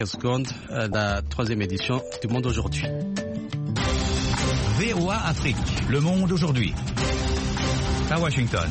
Seconde, la troisième édition du Monde aujourd'hui. VOA Afrique, le monde aujourd'hui. À Washington.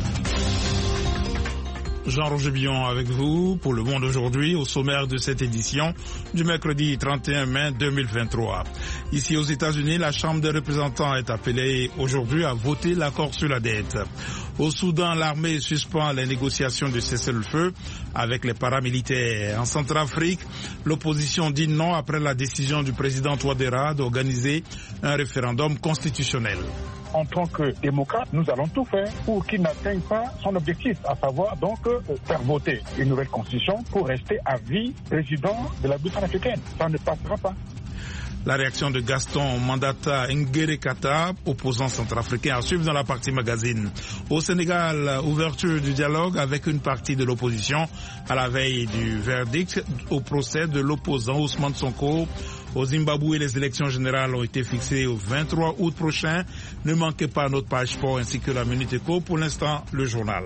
Jean-Roger Billon avec vous pour Le Monde aujourd'hui au sommaire de cette édition du mercredi 31 mai 2023. Ici aux États-Unis, la Chambre des représentants est appelée aujourd'hui à voter l'accord sur la dette. Au Soudan, l'armée suspend les négociations de cessez-le-feu avec les paramilitaires. En Centrafrique, l'opposition dit non après la décision du président Touadéra d'organiser un référendum constitutionnel. En tant que démocrate, nous allons tout faire pour qu'il n'atteigne pas son objectif, à savoir donc faire voter une nouvelle constitution pour rester à vie président de la République africaine. Ça ne passera pas. La réaction de Gaston Mandata Nguerekata, opposant centrafricain, à suivre dans la partie magazine. Au Sénégal, ouverture du dialogue avec une partie de l'opposition à la veille du verdict au procès de l'opposant Ousmane Sonko. Au Zimbabwe, les élections générales ont été fixées au 23 août prochain. Ne manquez pas notre page sport ainsi que la Minute Éco. Pour l'instant, le journal.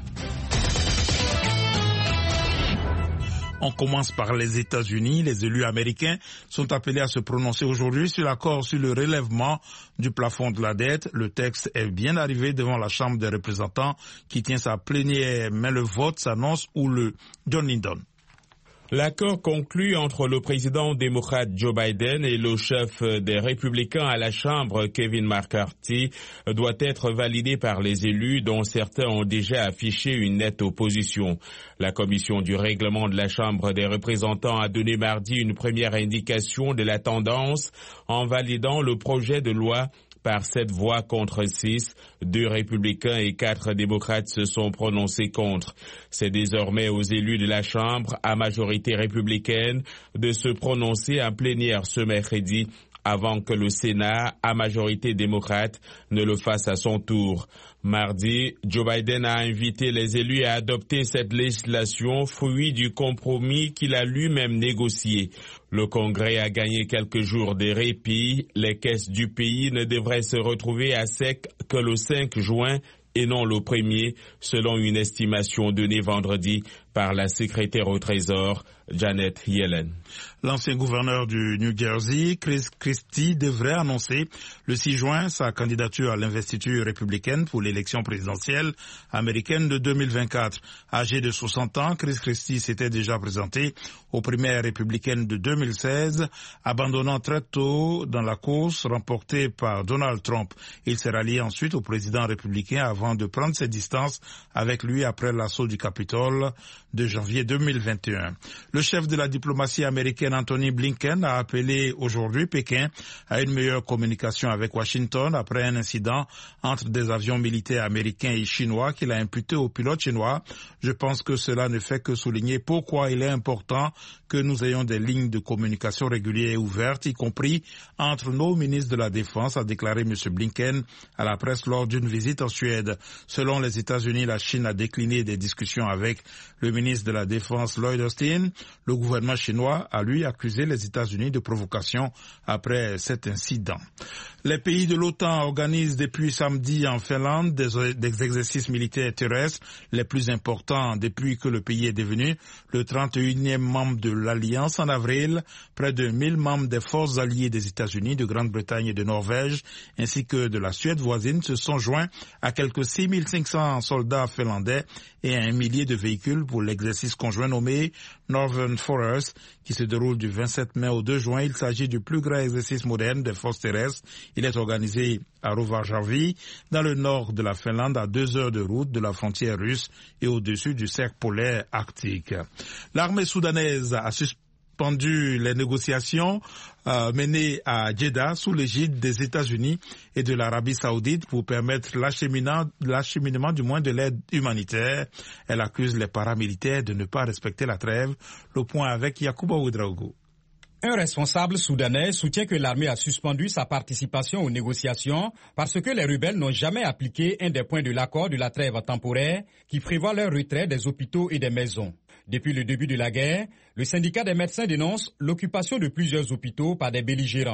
On commence par les États-Unis. Les élus américains sont appelés à se prononcer aujourd'hui sur l'accord sur le relèvement du plafond de la dette. Le texte est bien arrivé devant la Chambre des représentants qui tient sa plénière, mais le vote s'annonce où le John Lyndon. L'accord conclu entre le président démocrate Joe Biden et le chef des républicains à la Chambre, Kevin McCarthy, doit être validé par les élus dont certains ont déjà affiché une nette opposition. La commission du règlement de la Chambre des représentants a donné mardi une première indication de la tendance en validant le projet de loi par 7 voix contre 6, 2 républicains et 4 démocrates se sont prononcés contre. C'est désormais aux élus de la Chambre, à majorité républicaine, de se prononcer en plénière ce mercredi avant que le Sénat, à majorité démocrate, ne le fasse à son tour. Mardi, Joe Biden a invité les élus à adopter cette législation, fruit du compromis qu'il a lui-même négocié. Le Congrès a gagné quelques jours de répit. Les caisses du pays ne devraient se retrouver à sec que le 5 juin et non le 1er, selon une estimation donnée vendredi par la secrétaire au Trésor, Janet Yellen. L'ancien gouverneur du New Jersey, Chris Christie, devrait annoncer le 6 juin sa candidature à l'investiture républicaine pour l'élection présidentielle américaine de 2024. Âgé de 60 ans, Chris Christie s'était déjà présenté aux primaires républicaines de 2016, abandonnant très tôt dans la course remportée par Donald Trump. Il s'est rallié ensuite au président républicain avant de prendre ses distances avec lui après l'assaut du Capitole de janvier 2021. Le chef de la diplomatie américaine, Anthony Blinken, a appelé aujourd'hui Pékin à une meilleure communication avec Washington après un incident entre des avions militaires américains et chinois qu'il a imputé aux pilotes chinois. Je pense que cela ne fait que souligner pourquoi il est important que nous ayons des lignes de communication régulières et ouvertes, y compris entre nos ministres de la Défense, a déclaré M. Blinken à la presse lors d'une visite en Suède. Selon les États-Unis, la Chine a décliné des discussions avec le ministre de la Défense Lloyd Austin. Le gouvernement chinois a lui accusé les États-Unis de provocation après cet incident. Les pays de l'OTAN organisent depuis samedi en Finlande des exercices militaires terrestres les plus importants depuis que le pays est devenu le 31e membre de l'Alliance en avril. Près de 1000 membres des forces alliées des États-Unis, de Grande-Bretagne et de Norvège, ainsi que de la Suède voisine, se sont joints à quelques 6500 soldats finlandais et à 1 millier de véhicules pour l'exercice conjoint nommé Northern Forest, qui se déroule du 27 mai au 2 juin. Il s'agit du plus grand exercice moderne des forces terrestres. Il est organisé à Rovajärvi, dans le nord de la Finlande, à 2 heures de route de la frontière russe et au-dessus du cercle polaire arctique. L'armée soudanaise a suspendu les négociations menées à Jeddah sous l'égide des États-Unis et de l'Arabie Saoudite pour permettre l'acheminement du moins de l'aide humanitaire. Elle accuse les paramilitaires de ne pas respecter la trêve. Le point avec Yacouba Ouedraogo. Un responsable soudanais soutient que l'armée a suspendu sa participation aux négociations parce que les rebelles n'ont jamais appliqué un des points de l'accord de la trêve temporaire qui prévoit leur retrait des hôpitaux et des maisons. Depuis le début de la guerre, le syndicat des médecins dénonce l'occupation de plusieurs hôpitaux par des belligérants.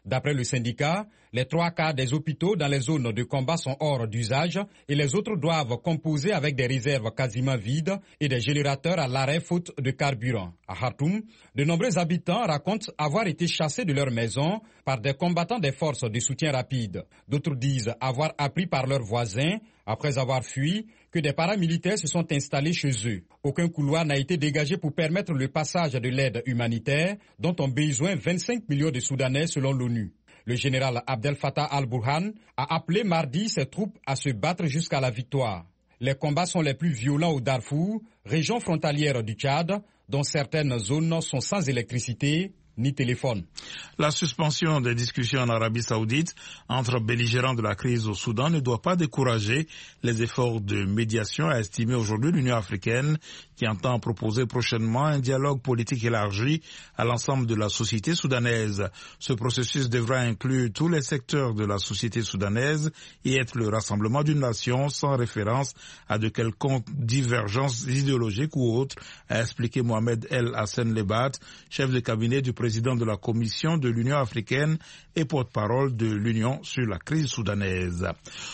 D'après le syndicat, les 3/4 des hôpitaux dans les zones de combat sont hors d'usage et les autres doivent composer avec des réserves quasiment vides et des générateurs à l'arrêt faute de carburant. À Khartoum, de nombreux habitants racontent avoir été chassés de leur maison par des combattants des forces de soutien rapide. D'autres disent avoir appris par leurs voisins, après avoir fui, que des paramilitaires se sont installés chez eux. Aucun couloir n'a été dégagé pour permettre le passage de l'aide humanitaire dont ont besoin 25 millions de Soudanais selon l'ONU. Le général Abdel Fattah al-Burhan a appelé mardi ses troupes à se battre jusqu'à la victoire. Les combats sont les plus violents au Darfour, région frontalière du Tchad, dont certaines zones sont sans électricité ni téléphone. La suspension des discussions en Arabie Saoudite entre belligérants de la crise au Soudan ne doit pas décourager les efforts de médiation, a estimé aujourd'hui l'Union africaine, qui entend proposer prochainement un dialogue politique élargi à l'ensemble de la société soudanaise. Ce processus devra inclure tous les secteurs de la société soudanaise et être le rassemblement d'une nation sans référence à de quelconques divergences idéologiques ou autres, a expliqué Mohamed El Hassan Lebat, chef de cabinet du président de la Commission de l'Union africaine et porte-parole de l'Union sur la crise soudanaise.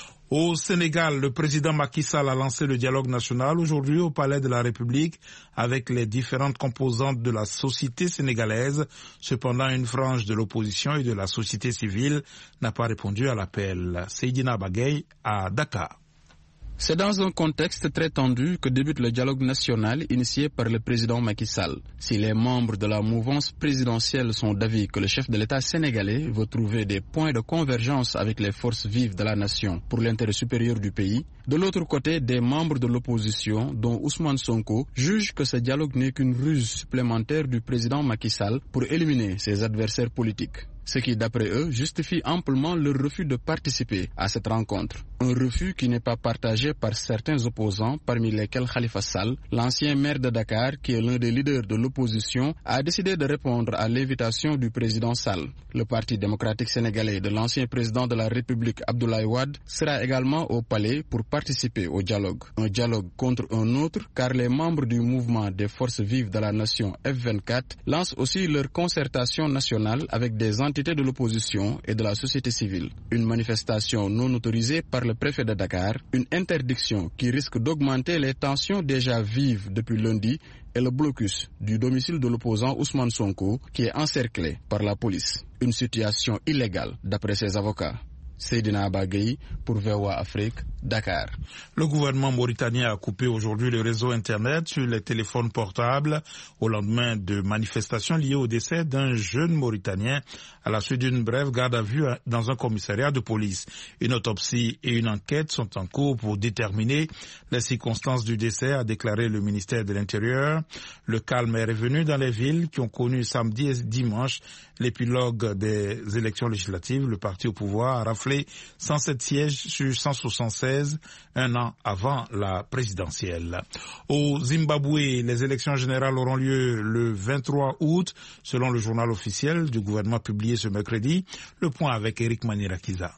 Au Sénégal, le président Macky Sall a lancé le dialogue national aujourd'hui au Palais de la République avec les différentes composantes de la société sénégalaise. Cependant, une frange de l'opposition et de la société civile n'a pas répondu à l'appel. Seydina Bagay à Dakar. C'est dans un contexte très tendu que débute le dialogue national initié par le président Macky Sall. Si les membres de la mouvance présidentielle sont d'avis que le chef de l'État sénégalais veut trouver des points de convergence avec les forces vives de la nation pour l'intérêt supérieur du pays, de l'autre côté, des membres de l'opposition, dont Ousmane Sonko, jugent que ce dialogue n'est qu'une ruse supplémentaire du président Macky Sall pour éliminer ses adversaires politiques. Ce qui, d'après eux, justifie amplement leur refus de participer à cette rencontre. Un refus qui n'est pas partagé par certains opposants, parmi lesquels Khalifa Sall, l'ancien maire de Dakar, qui est l'un des leaders de l'opposition, a décidé de répondre à l'invitation du président Sall. Le Parti démocratique sénégalais de l'ancien président de la République Abdoulaye Wade sera également au palais pour participer au dialogue. Un dialogue contre un autre, car les membres du mouvement des forces vives de la nation F24 lancent aussi leur concertation nationale avec des entités de l'opposition et de la société civile. Une manifestation non autorisée par le préfet de Dakar, une interdiction qui risque d'augmenter les tensions déjà vives depuis lundi et le blocus du domicile de l'opposant Ousmane Sonko qui est encerclé par la police. Une situation illégale d'après ses avocats. Seydina Bagay pour VOA Afrique, Dakar. Le gouvernement mauritanien a coupé aujourd'hui le réseau Internet sur les téléphones portables au lendemain de manifestations liées au décès d'un jeune Mauritanien à la suite d'une brève garde à vue dans un commissariat de police. Une autopsie et une enquête sont en cours pour déterminer les circonstances du décès, a déclaré le ministère de l'Intérieur. Le calme est revenu dans les villes qui ont connu samedi et dimanche l'épilogue des élections législatives. Le parti au pouvoir a raflé 107 sièges sur 176 un an avant la présidentielle. Au Zimbabwe, les élections générales auront lieu le 23 août, selon le journal officiel du gouvernement publié ce mercredi. Le point avec Eric Manirakiza.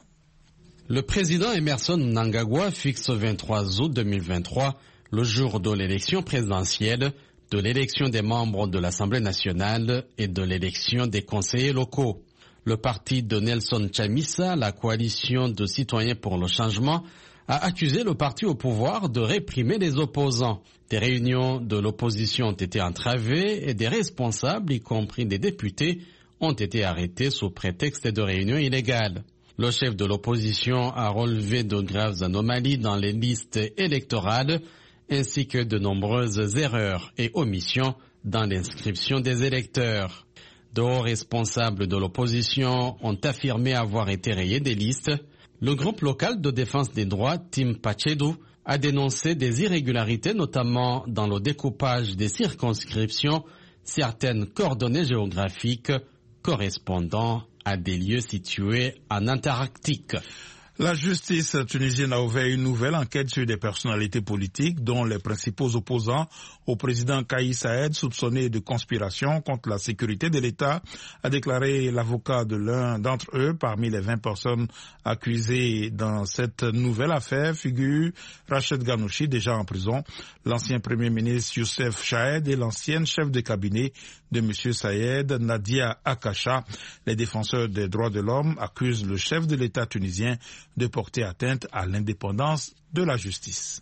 Le président Emerson Mnangagwa fixe 23 août 2023, le jour de l'élection présidentielle, de l'élection des membres de l'Assemblée nationale et de l'élection des conseillers locaux. Le parti de Nelson Chamisa, la coalition de citoyens pour le changement, a accusé le parti au pouvoir de réprimer les opposants. Des réunions de l'opposition ont été entravées et des responsables, y compris des députés, ont été arrêtés sous prétexte de réunions illégales. Le chef de l'opposition a relevé de graves anomalies dans les listes électorales ainsi que de nombreuses erreurs et omissions dans l'inscription des électeurs. De hauts responsables de l'opposition ont affirmé avoir été rayés des listes. Le groupe local de défense des droits, Team Pachedu, a dénoncé des irrégularités, notamment dans le découpage des circonscriptions, certaines coordonnées géographiques correspondant à des lieux situés en Antarctique. La justice tunisienne a ouvert une nouvelle enquête sur des personnalités politiques dont les principaux opposants au président Kais Saied, soupçonnés de conspiration contre la sécurité de l'État, a déclaré l'avocat de l'un d'entre eux. Parmi les 20 personnes accusées dans cette nouvelle affaire figure Rached Ghannouchi, déjà en prison, l'ancien premier ministre Youssef Chahed et l'ancienne chef de cabinet de M. Saied, Nadia Akacha. Les défenseurs des droits de l'homme accusent le chef de l'État tunisien de porter atteinte à l'indépendance de la justice.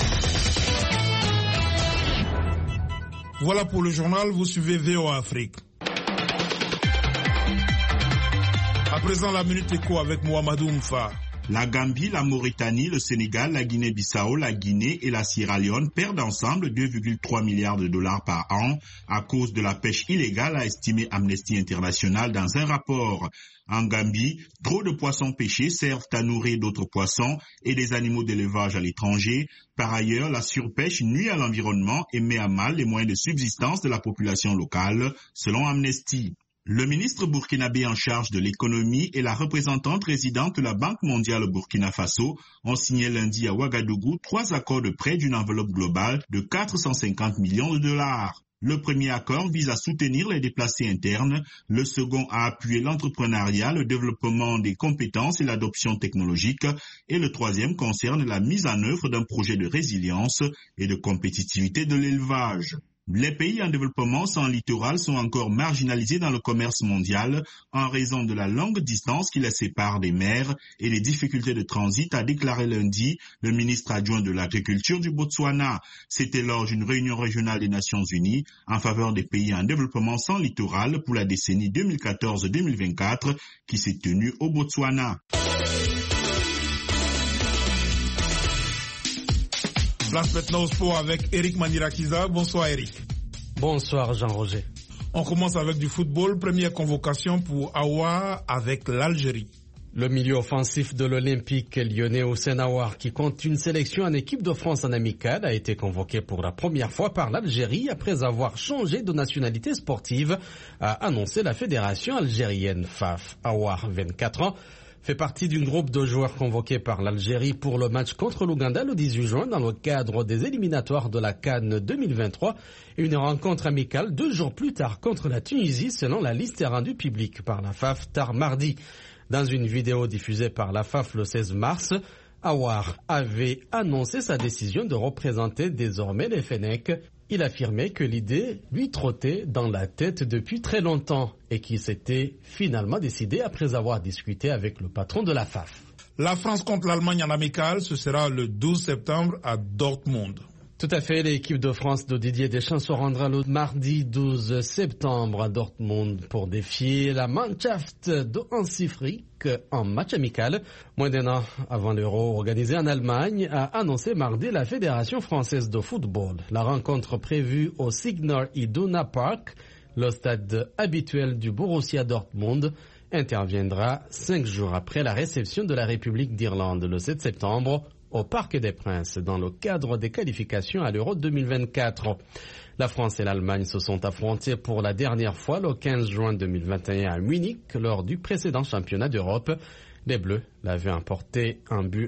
Voilà pour le journal, vous suivez VOA Afrique. À présent, la Minute Éco avec Mohamedou Mfa. La Gambie, la Mauritanie, le Sénégal, la Guinée-Bissau, la Guinée et la Sierra Leone perdent ensemble 2,3 milliards de dollars par an à cause de la pêche illégale, a estimé Amnesty International dans un rapport. En Gambie, trop de poissons pêchés servent à nourrir d'autres poissons et des animaux d'élevage à l'étranger. Par ailleurs, la surpêche nuit à l'environnement et met à mal les moyens de subsistance de la population locale, selon Amnesty. Le ministre burkinabé en charge de l'économie et la représentante résidente de la Banque mondiale au Burkina Faso ont signé lundi à Ouagadougou 3 accords de prêt d'une enveloppe globale de 450 millions de dollars. Le premier accord vise à soutenir les déplacés internes, le second à appuyer l'entrepreneuriat, le développement des compétences et l'adoption technologique, et le troisième concerne la mise en œuvre d'un projet de résilience et de compétitivité de l'élevage. Les pays en développement sans littoral sont encore marginalisés dans le commerce mondial en raison de la longue distance qui les sépare des mers et des difficultés de transit, a déclaré lundi le ministre adjoint de l'Agriculture du Botswana. C'était lors d'une réunion régionale des Nations Unies en faveur des pays en développement sans littoral pour la décennie 2014-2024 qui s'est tenue au Botswana. Place maintenant au sport avec Eric Manirakiza. Bonsoir Eric. Bonsoir Jean-Roger. On commence avec du football. Première convocation pour Aouar avec l'Algérie. Le milieu offensif de l'Olympique lyonnais Houssen Aouar, qui compte une sélection en équipe de France en amical, a été convoqué pour la première fois par l'Algérie après avoir changé de nationalité sportive, a annoncé la fédération algérienne FAF. Aouar, 24 ans, fait partie d'un groupe de joueurs convoqués par l'Algérie pour le match contre l'Ouganda le 18 juin dans le cadre des éliminatoires de la CAN 2023 et une rencontre amicale 2 jours plus tard contre la Tunisie selon la liste rendue publique par la FAF tard mardi. Dans une vidéo diffusée par la FAF le 16 mars, Aouar avait annoncé sa décision de représenter désormais les Fennecs. Il affirmait que l'idée lui trottait dans la tête depuis très longtemps et qu'il s'était finalement décidé après avoir discuté avec le patron de la FAF. La France contre l'Allemagne en amical, ce sera le 12 septembre à Dortmund. Tout à fait, l'équipe de France de Didier Deschamps se rendra le mardi 12 septembre à Dortmund pour défier la Mannschaft de Hansi Flick en match amical. Moins d'un an avant l'Euro organisé en Allemagne, a annoncé mardi la Fédération française de football. La rencontre prévue au Signal Iduna Park, le stade habituel du Borussia Dortmund, interviendra 5 jours après la réception de la République d'Irlande le 7 septembre au Parc des Princes dans le cadre des qualifications à l'Euro 2024. La France et l'Allemagne se sont affrontés pour la dernière fois le 15 juin 2021 à Munich lors du précédent championnat d'Europe. Les Bleus l'avaient emporté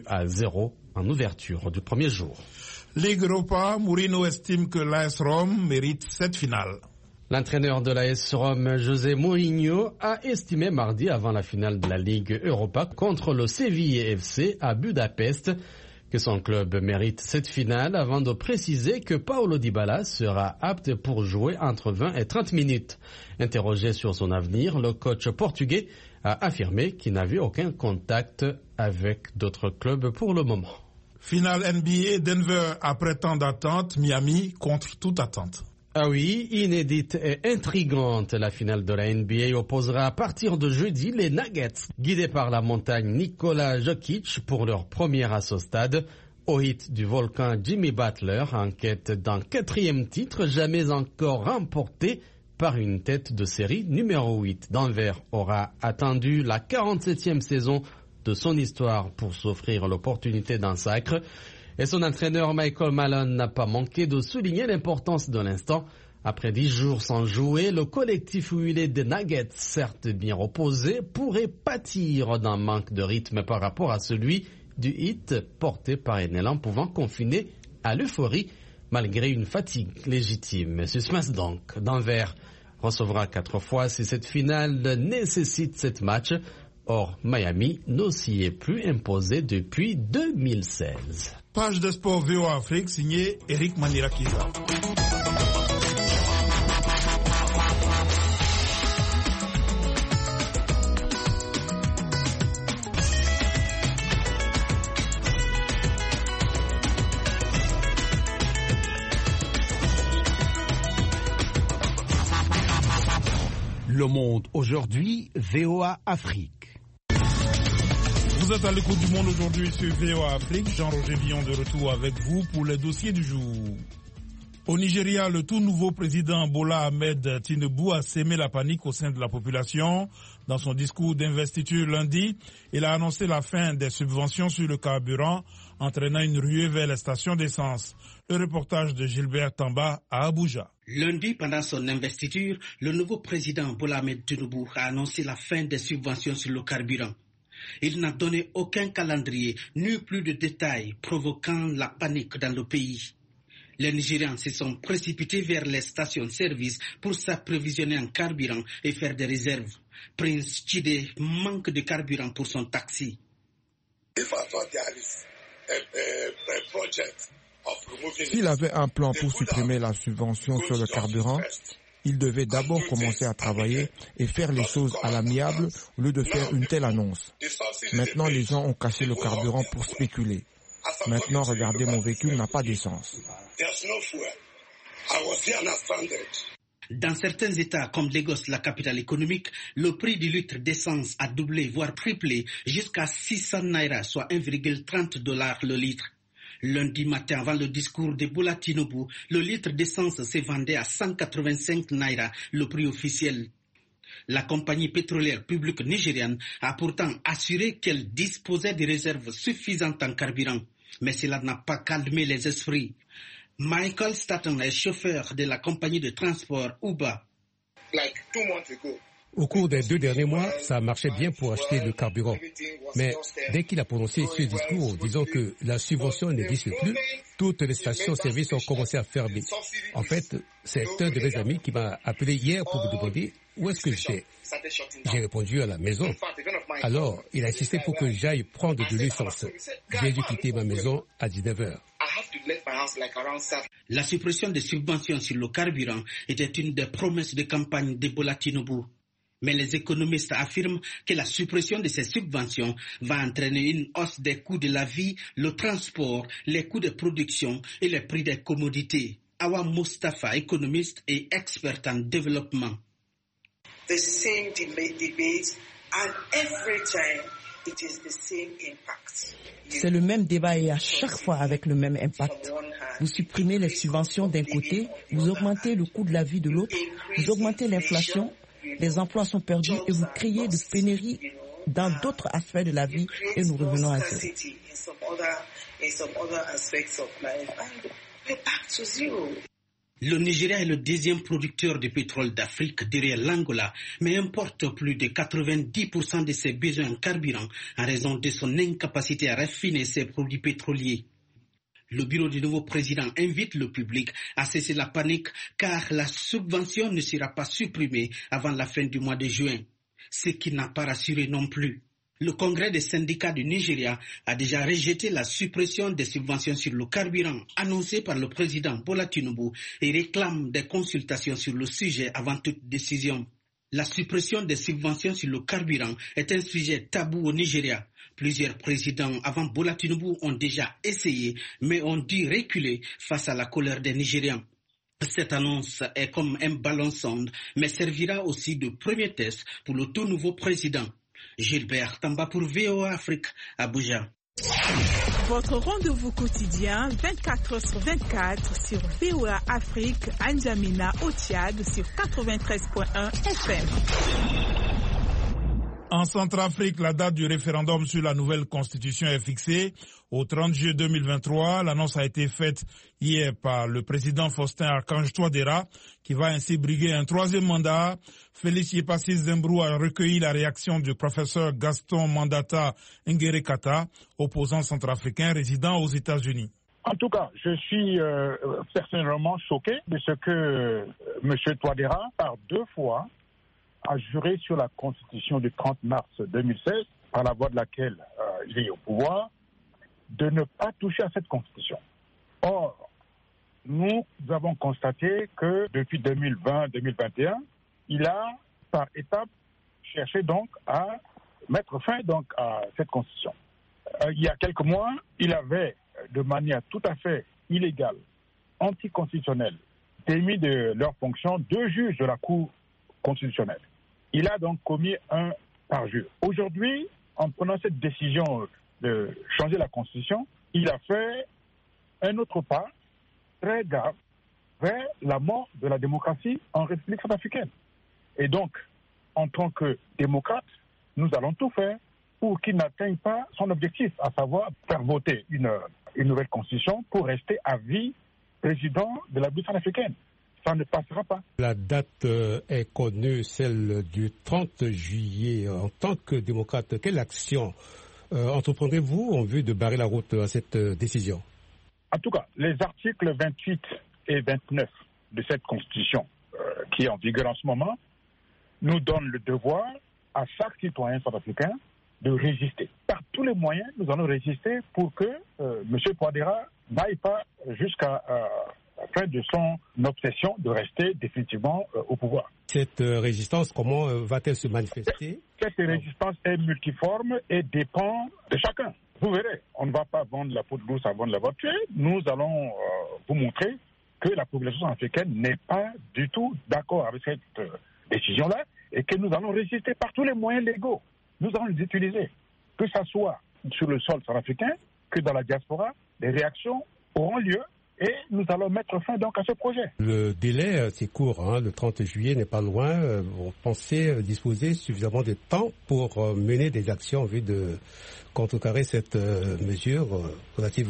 1-0 en ouverture du premier jour. Ligue Europa, Mourinho estime que l'AS Rome mérite cette finale. L'entraîneur de l'AS Rome, José Mourinho, a estimé mardi avant la finale de la Ligue Europa contre le Séville FC à Budapest que son club mérite cette finale avant de préciser que Paulo Dybala sera apte pour jouer entre 20 et 30 minutes. Interrogé sur son avenir, le coach portugais a affirmé qu'il n'avait aucun contact avec d'autres clubs pour le moment. Finale NBA, Denver après tant d'attente, Miami contre toute attente. Ah oui, inédite et intrigante, la finale de la NBA opposera à partir de jeudi les Nuggets, guidés par la montagne Nikola Jokic pour leur première à ce stade, au hit du volcan Jimmy Butler, en quête d'un 4e titre jamais encore remporté par une tête de série numéro 8. Denver aura attendu la 47e saison de son histoire pour s'offrir l'opportunité d'un sacre. Et son entraîneur Michael Malone n'a pas manqué de souligner l'importance de l'instant Après 10 jours sans jouer, le collectif huilé des Nuggets, certes bien reposé, pourrait pâtir d'un manque de rythme par rapport à celui du Heat, porté par un élan pouvant confiner à l'euphorie malgré une fatigue légitime. Suspense donc. Denver recevra 4 fois si cette finale nécessite 7 matchs. Or, Miami ne s'y est plus imposé depuis 2016. Page de sport VOA Afrique, signé Eric Manirakiza. Le Monde aujourd'hui, VOA Afrique. Vous êtes à l'écoute du Monde aujourd'hui sur VOA Afrique. Jean-Roger Villon de retour avec vous pour les dossiers du jour. Au Nigeria, le tout nouveau président Bola Ahmed Tinubu a sémé la panique au sein de la population. Dans son discours d'investiture lundi, il a annoncé la fin des subventions sur le carburant, entraînant une ruée vers les stations d'essence. Le reportage de Gilbert Tamba à Abuja. Lundi, pendant son investiture, le nouveau président Bola Ahmed Tinubu a annoncé la fin des subventions sur le carburant. Il n'a donné aucun calendrier, ni plus de détails, provoquant la panique dans le pays. Les Nigérians se sont précipités vers les stations-service pour s'approvisionner en carburant et faire des réserves. Prince Chide manque de carburant pour son taxi. S'il avait un plan pour supprimer la subvention sur le carburant, il devait d'abord commencer à travailler et faire les choses à l'amiable au lieu de faire une telle annonce. Maintenant, les gens ont cassé le carburant pour spéculer. Maintenant, regardez, mon véhicule n'a pas d'essence. Dans certains États comme Lagos, la capitale économique, le prix du litre d'essence a doublé, voire triplé, jusqu'à 600 naira, soit 1,30 $ le litre. Lundi matin, avant le discours de Bola Tinubu, le litre d'essence se vendait à 185 naira, le prix officiel. La compagnie pétrolière publique nigériane a pourtant assuré qu'elle disposait de réserves suffisantes en carburant. Mais cela n'a pas calmé les esprits. Michael Staton est chauffeur de la compagnie de transport Uber. Au cours des 2 derniers mois, ça marchait bien pour acheter le carburant. Mais dès qu'il a prononcé ce discours, disant que la subvention n'existe plus, toutes les stations-service ont commencé à fermer. En fait, c'est un de mes amis qui m'a appelé hier pour me demander où est-ce que j'étais. J'ai répondu à la maison. Alors, il a insisté pour que j'aille prendre de l'essence. J'ai dû quitter ma maison à 19h. La suppression des subventions sur le carburant était une des promesses de campagne de Bola Tinubu. Mais les économistes affirment que la suppression de ces subventions va entraîner une hausse des coûts de la vie, le transport, les coûts de production et les prix des commodités. Awa Mustafa, économiste et expert en développement. C'est le même débat et à chaque fois avec le même impact. Vous supprimez les subventions d'un côté, vous augmentez le coût de la vie de l'autre, vous augmentez l'inflation, les emplois sont perdus et vous créez de pénuries dans d'autres aspects de la vie et nous revenons à zéro. Le Nigeria est le 2e producteur de pétrole d'Afrique derrière l'Angola, mais importe plus de 90% de ses besoins en carburant en raison de son incapacité à raffiner ses produits pétroliers. Le bureau du nouveau président invite le public à cesser la panique car la subvention ne sera pas supprimée avant la fin du mois de juin, ce qui n'a pas rassuré non plus. Le congrès des syndicats du Nigeria a déjà rejeté la suppression des subventions sur le carburant annoncée par le président Bola Tinubu et réclame des consultations sur le sujet avant toute décision. La suppression des subventions sur le carburant est un sujet tabou au Nigeria. Plusieurs présidents avant Bola Tinubu ont déjà essayé, mais ont dû reculer face à la colère des Nigérians. Cette annonce est comme un ballon sonde, mais servira aussi de premier test pour le tout nouveau président. Gilbert Tamba pour VOA Afrique, Abuja. Votre rendez-vous quotidien 24h/24 sur VOA Afrique, N'Djamena au Tchad sur 93.1 FM. En Centrafrique, la date du référendum sur la nouvelle constitution est fixée au 30 juillet 2023. L'annonce a été faite hier par le président Faustin Archange Touadéra, qui va ainsi briguer un troisième mandat. Félix Yepassi Zembrou a recueilli la réaction du professeur Gaston Mandata Ngerekata, opposant centrafricain résidant aux États-Unis. En tout cas, je suis personnellement choqué de ce que M. Touadéra, par 2 fois, a juré sur la Constitution du 30 mars 2016, par la voie de laquelle il est au pouvoir, de ne pas toucher à cette Constitution. Or, nous avons constaté que depuis 2020-2021, il a, par étapes, cherché donc à mettre fin donc à cette Constitution. Il y a quelques mois, il avait, de manière tout à fait illégale, anticonstitutionnelle, démis de leur fonction 2 juges de la Cour constitutionnelle. Il a donc commis un parjure. Aujourd'hui, en prenant cette décision de changer la Constitution, il a fait un autre pas très grave vers la mort de la démocratie en République centrafricaine. Et donc, en tant que démocrate, nous allons tout faire pour qu'il n'atteigne pas son objectif, à savoir faire voter une nouvelle Constitution pour rester à vie président de la République centrafricaine. Ça ne passera pas. La date est connue, celle du 30 juillet. En tant que démocrate, quelle action entreprendrez-vous en vue de barrer la route à cette décision? En tout cas, les articles 28 et 29 de cette Constitution qui est en vigueur en ce moment nous donnent le devoir à chaque citoyen centrafricain de résister. Par tous les moyens, nous allons résister pour que M. Touadéra n'aille pas jusqu'à la fin de son obsession de rester définitivement au pouvoir. Cette résistance, comment va-t-elle se manifester? Cette résistance est multiforme et dépend de chacun. Vous verrez, on ne va pas vendre la peau de l'ours avant de l'avoir tué. Nous allons vous montrer que la population africaine n'est pas du tout d'accord avec cette décision-là et que nous allons résister par tous les moyens légaux. Nous allons les utiliser, que ce soit sur le sol centrafricain, que dans la diaspora, des réactions auront lieu et nous allons mettre fin donc à ce projet. Le délai, c'est court, le 30 juillet n'est pas loin. Vous pensez disposer suffisamment de temps pour mener des actions en vue de contrecarrer cette mesure relative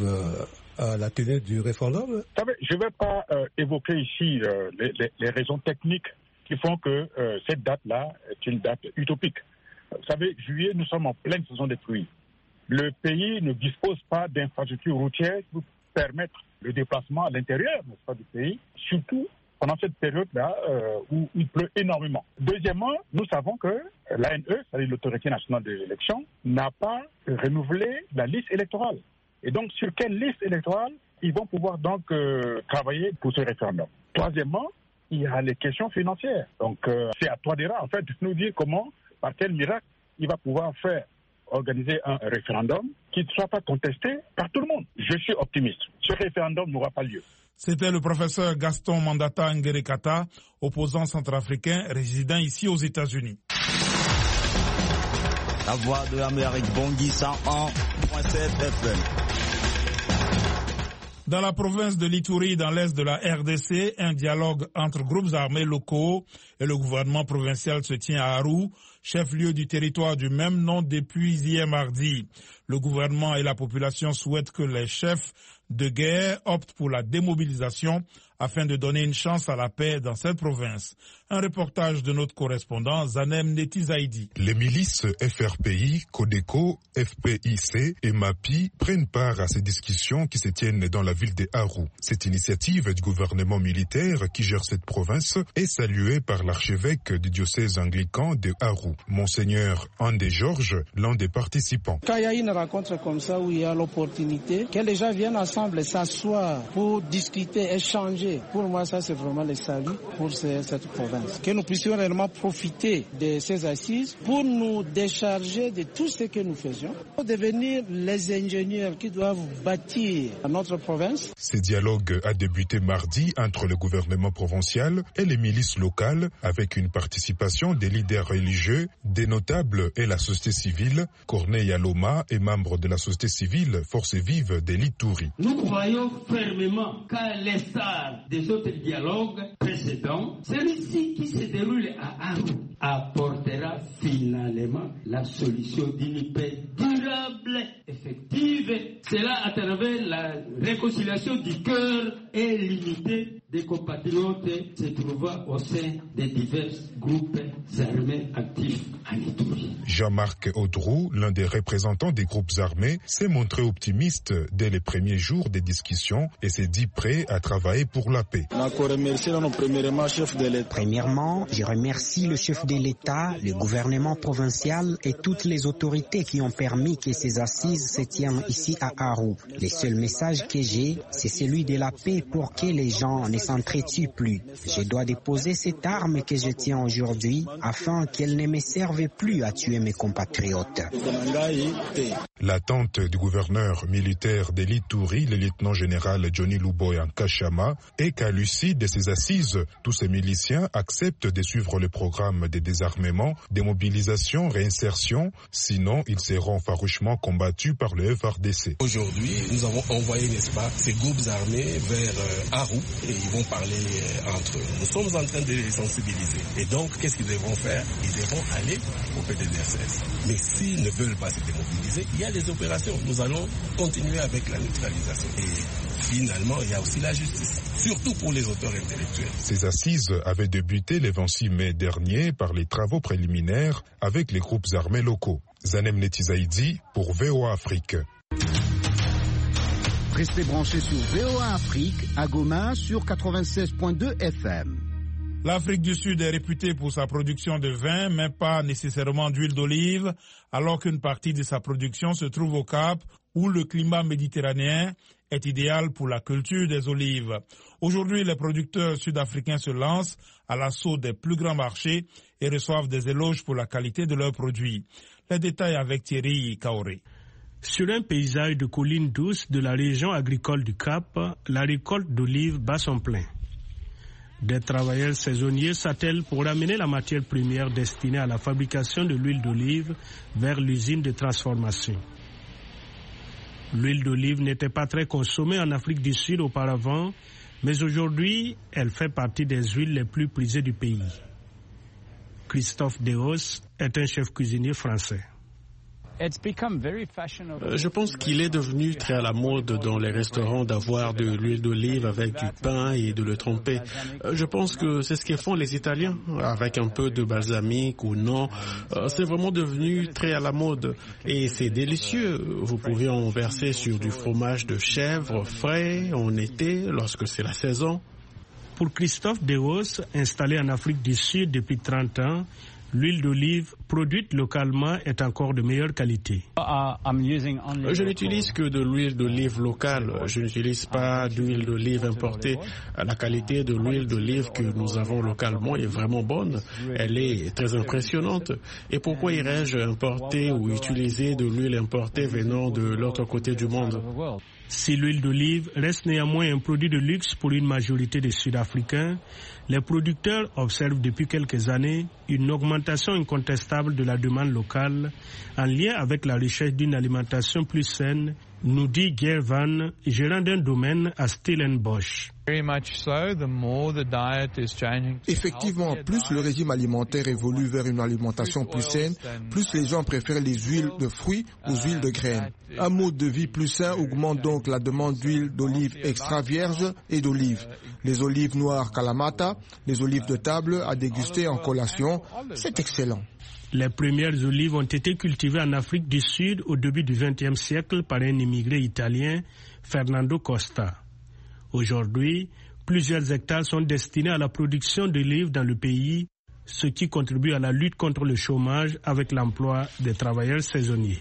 à la tenue du référendum? Vous savez, je ne vais pas évoquer ici les raisons techniques qui font que cette date-là est une date utopique. Vous savez, juillet, nous sommes en pleine saison des pluies. Le pays ne dispose pas d'infrastructures routières pour permettre le déplacement à l'intérieur, n'est-ce pas, du pays, surtout pendant cette période-là où il pleut énormément. Deuxièmement, nous savons que l'ANE, c'est-à-dire l'Autorité nationale de l'élection, n'a pas renouvelé la liste électorale. Et donc, sur quelle liste électorale ils vont pouvoir donc travailler pour ce référendum? Troisièmement, il y a les questions financières. Donc, c'est à Touadéra, en fait, de nous dire comment, par quel miracle, il va pouvoir organiser un référendum qui ne soit pas contesté par tout le monde. Je suis optimiste. Ce référendum n'aura pas lieu. C'était le professeur Gaston Mandata Ngerekata, opposant centrafricain résidant ici aux États-Unis. La voix de l'Amérique, Bangui 101.7 FM. Dans la province de l'Ituri, dans l'est de la RDC, un dialogue entre groupes armés locaux et le gouvernement provincial se tient à Arou, chef-lieu du territoire du même nom depuis hier mardi. Le gouvernement et la population souhaitent que les chefs de guerre optent pour la démobilisation afin de donner une chance à la paix dans cette province. Un reportage de notre correspondant Zanem Netizaidi. Les milices FRPI, Codeco, FPIC et MAPI prennent part à ces discussions qui se tiennent dans la ville de Arou. Cette initiative du gouvernement militaire qui gère cette province est saluée par l'archevêque du diocèse anglican de Arou, Monseigneur Andé Georges, l'un des participants. Quand il y a une rencontre comme ça où il y a l'opportunité, que les gens viennent ensemble s'asseoir pour discuter, échanger, pour moi ça c'est vraiment le salut pour cette province. Que nous puissions réellement profiter de ces assises pour nous décharger de tout ce que nous faisions, pour devenir les ingénieurs qui doivent bâtir notre province. Ce dialogue a débuté mardi entre le gouvernement provincial et les milices locales avec une participation des leaders religieux, des notables et la société civile. Corneille Aloma est membre de la société civile Force Vive de l'Ituri. Nous croyons fermement qu'à l'instar des autres dialogues précédents, celui-ci qui se déroule à Arou apportera finalement finalement la solution d'une paix durable, effective. Cela à travers la réconciliation du cœur et l'unité des compatriotes se trouvant au sein des divers groupes armés actifs en Ituri. Jean-Marc Audroux, l'un des représentants des groupes armés, s'est montré optimiste dès les premiers jours des discussions et s'est dit prêt à travailler pour la paix. Premièrement, je remercie le chef de l'État, le gouvernement provincial et toutes les autorités qui ont permis que ces assises se tiennent ici à Aru. Le seul message que j'ai, c'est celui de la paix pour que les gens ne s'entretuent plus. Je dois déposer cette arme que je tiens aujourd'hui afin qu'elle ne me serve plus à tuer mes compatriotes. L'attente du gouverneur militaire de l'Ituri, le lieutenant-général Johnny Luboya Nkashama, est qu'à l'issue de ces assises, tous ces miliciens acceptent de suivre le programme de désarmement, démobilisation, réinsertion, sinon ils seront farouchement combattus par le FARDC. Aujourd'hui, nous avons envoyé, n'est-ce pas, ces groupes armés vers Aru et ils vont parler entre eux. Nous sommes en train de les sensibiliser. Et donc, qu'est-ce qu'ils devront faire? Ils devront aller au PDDRCS. Mais s'ils ne veulent pas se démobiliser, il y a des opérations. Nous allons continuer avec la neutralisation. Et finalement, il y a aussi la justice, surtout pour les auteurs intellectuels. Ces assises avaient débuté le 26 mai dernier par les travaux préliminaires avec les groupes armés locaux. Zanem Netizaïdi pour VOA Afrique. Restez branchés sur VOA Afrique à Goma sur 96.2 FM. L'Afrique du Sud est réputée pour sa production de vin, mais pas nécessairement d'huile d'olive, alors qu'une partie de sa production se trouve au Cap, où le climat méditerranéen est idéal pour la culture des olives. Aujourd'hui, les producteurs sud-africains se lancent à l'assaut des plus grands marchés et reçoivent des éloges pour la qualité de leurs produits. Les détails avec Thierry Kaoré. Sur un paysage de collines douces de la région agricole du Cap, la récolte d'olives bat son plein. Des travailleurs saisonniers s'attellent pour amener la matière première destinée à la fabrication de l'huile d'olive vers l'usine de transformation. L'huile d'olive n'était pas très consommée en Afrique du Sud auparavant, mais aujourd'hui, elle fait partie des huiles les plus prisées du pays. Christophe Deos est un chef cuisinier français. Je pense qu'il est devenu très à la mode dans les restaurants d'avoir de l'huile d'olive avec du pain et de le tremper. Je pense que c'est ce que font les Italiens, avec un peu de balsamique ou non. C'est vraiment devenu très à la mode et c'est délicieux. Vous pouvez en verser sur du fromage de chèvre frais en été lorsque c'est la saison. Pour Christophe Deos, installé en Afrique du Sud depuis 30 ans, l'huile d'olive produite localement est encore de meilleure qualité. Je n'utilise que de l'huile d'olive locale. Je n'utilise pas d'huile d'olive importée. La qualité de l'huile d'olive que nous avons localement est vraiment bonne. Elle est très impressionnante. Et pourquoi irais-je importer ou utiliser de l'huile importée venant de l'autre côté du monde? Si l'huile d'olive reste néanmoins un produit de luxe pour une majorité des Sud-Africains, les producteurs observent depuis quelques années une augmentation incontestable de la demande locale en lien avec la recherche d'une alimentation plus saine, nous dit Geir Van, gérant d'un domaine à Stellenbosch. Effectivement, plus le régime alimentaire évolue vers une alimentation plus saine, plus les gens préfèrent les huiles de fruits aux huiles de graines. Un mode de vie plus sain augmente donc la demande d'huile d'olive extra vierge et d'olives. Les olives noires Kalamata, les olives de table à déguster en collation, c'est excellent. Les premières olives ont été cultivées en Afrique du Sud au début du XXe siècle par un immigré italien, Fernando Costa. Aujourd'hui, plusieurs hectares sont destinés à la production d'olives dans le pays, ce qui contribue à la lutte contre le chômage avec l'emploi des travailleurs saisonniers.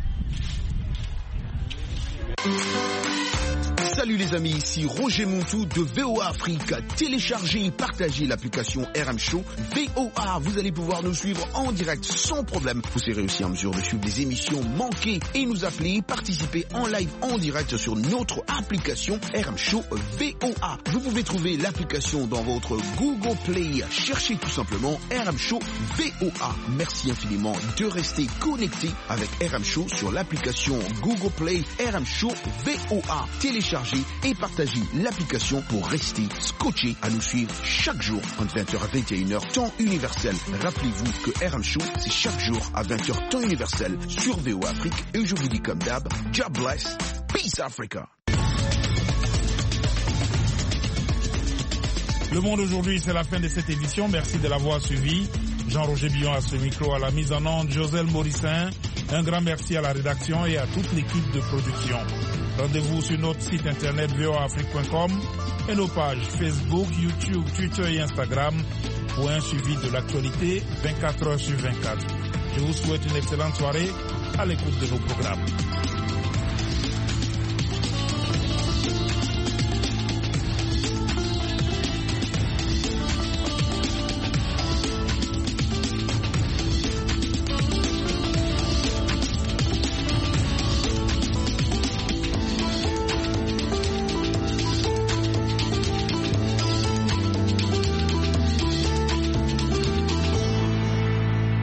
Salut les amis, ici Roger Montou de VOA Afrique. Téléchargez et partagez l'application RM Show VOA. Vous allez pouvoir nous suivre en direct sans problème. Vous serez aussi en mesure de suivre des émissions manquées et nous appeler, participer en live en direct sur notre application RM Show VOA. Vous pouvez trouver l'application dans votre Google Play. Cherchez tout simplement RM Show VOA. Merci infiniment de rester connecté avec RM Show sur l'application Google Play RM Show VOA. Téléchargez et partagez l'application pour rester scotché à nous suivre chaque jour entre 20h à 21h, temps universel. Rappelez-vous que RM Show, c'est chaque jour à 20h, temps universel sur VOA Afrique. Et je vous dis comme d'hab, God bless, peace Africa. Le Monde aujourd'hui, c'est la fin de cette édition. Merci de l'avoir suivi. Jean-Roger Billon à ce micro, à la mise en onde, Joselle Morissin. Un grand merci à la rédaction et à toute l'équipe de production. Rendez-vous sur notre site internet voaafrique.com et nos pages Facebook, YouTube, Twitter et Instagram pour un suivi de l'actualité 24 heures sur 24. Je vous souhaite une excellente soirée à l'écoute de nos programmes.